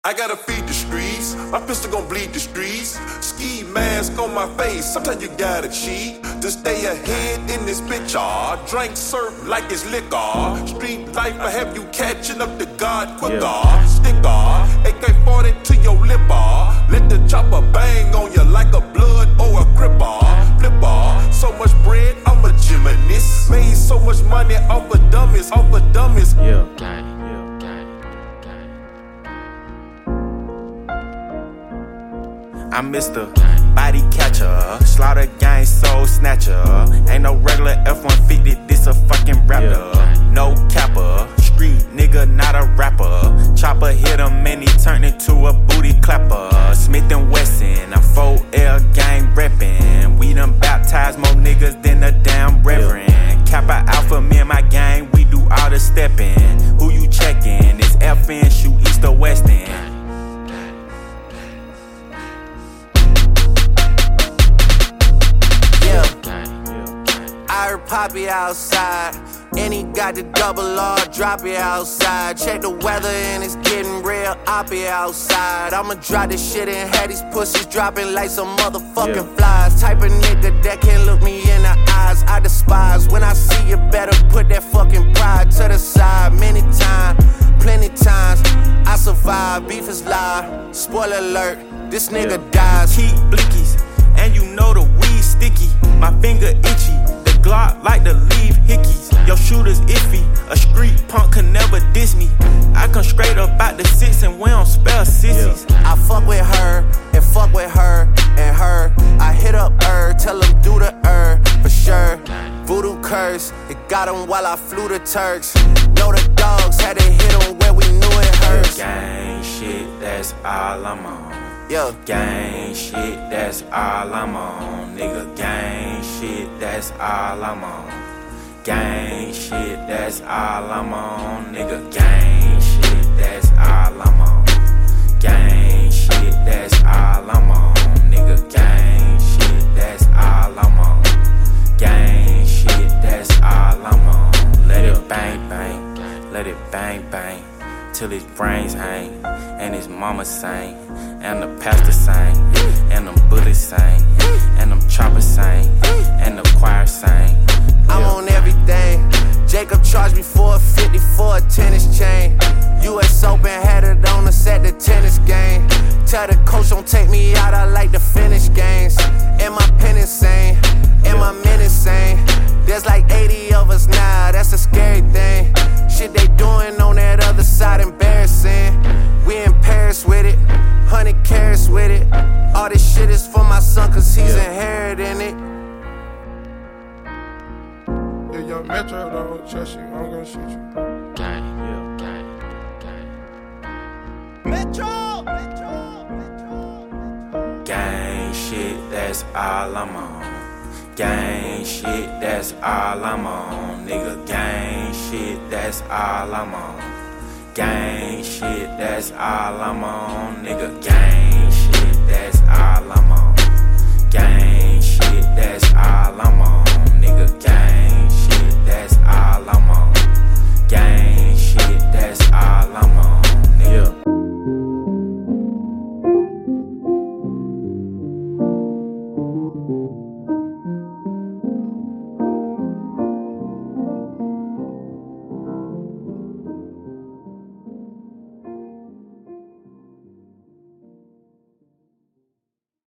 I gotta feed the streets, my pistol gon' bleed the streets. Ski mask on my face, sometimes you gotta cheat to stay ahead in this bitch. Drink surf like it's liquor. Street life will have you catching up to God quicker. Sticker, AK-40 to your lip. Let the chopper bang on you like a blood or a cripper. Flipper, so much bread, I'm a gymnast. Made so much money off of dummies, Yeah. I'm Mr. Body Catcher, Slaughter Gang Soul Snatcher. Ain't no regular F-150, this a fucking raptor. No capper, street nigga, not a rapper. Chopper hit him and he turned into a booty clapper. Smith & Wesson, I'm 4L gang reppin'. We done baptized more niggas than a damn reverend. Kappa Alpha, me and my gang, we do all the steppin'. Who you checkin'? It's FN, shoot east or west end. I heard Poppy outside, and he got the double R, drop it outside. Check the weather and it's getting real oppy outside. I'ma drop this shit and have these pussies dropping like some motherfucking flies. Type of nigga that can't look me in the eyes, I despise. When I see you, better put that fucking pride to the side. Many times, plenty times, I survive. Beef is live, spoiler alert, this nigga dies. Keep blickies, and you know the weed sticky. My finger itchy, the Glock like to leave hickeys. Your shooter's iffy, a street punk can never diss me. I come straight up out the six and we don't spell sissies. I fuck with her, and fuck with her, and her. I hit up her, tell him do the for sure. Voodoo curse, it got him while I flew the Turks. Know the dogs had to hit him where we knew it hurts. Gang shit, that's all I'm on. Yeah. Gang shit, that's all I'm on. Nigga, gang shit, that's all I'm on. Gang shit, that's all I'm on. Nigga, gang shit, that's all I'm on. Gang shit, that's all I'm on. Nigga, gang shit, that's all I'm on. Gang shit, that's all I'm on. Let it bang bang, let it bang bang, till his brains hang, and his mama sang, and the pastor sang, and them bullets sang, and them choppers sang, and the choir sang. I'm on everything. Jacob charged me for a 50 for a tennis chain. US Open had it on us at the tennis game. Tell the coach don't take me out, I like to finish games. And my pen insane, and my men insane. There's like 80 of us now, that's a scary thing. Shit they doing on that other side embarrassing. We in Paris with it, 100 carats with it. All this shit is for my son cause he's inheriting it. Yeah, young Metro, don't trust you, I'm gonna shoot you. Metro! Gang shit, that's all I'm on. Gang shit, that's all I'm on. Nigga, gang shit, that's all I'm on. Gang shit, that's all I'm on. Nigga, gang shit, that's all I'm on. Gang shit, that's all I'm on.